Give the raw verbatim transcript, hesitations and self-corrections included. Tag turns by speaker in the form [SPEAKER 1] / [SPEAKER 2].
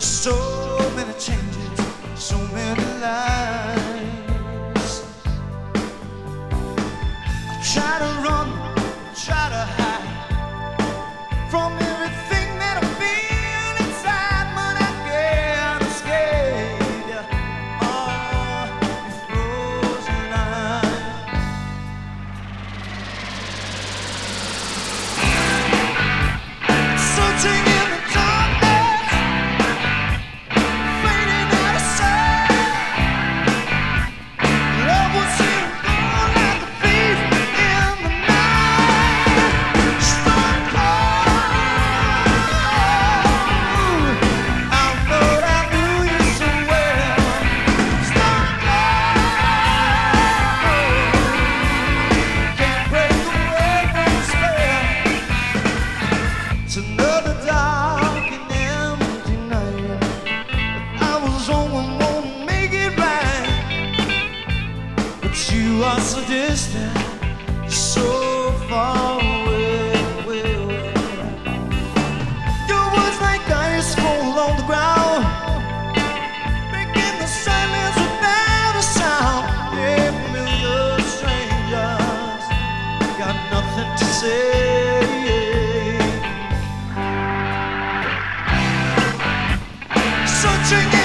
[SPEAKER 1] So many changes, so many lies. I try to run, try to hide from everything that I feel inside, but I can't escape. Oh, you frozen lines. Searching in the darkness, fading out of sight. Love will seem gone like a thief in the night. Struck cold, I thought I knew you so well. Struck cold, can't break away from the spell. It's another dark and empty night. I was on one, won't make it right, but you are so distant, so far away, away, away. Your words like ice fall on the ground, breaking the silence without a sound. Yeah, familiar strangers got nothing to say. Searching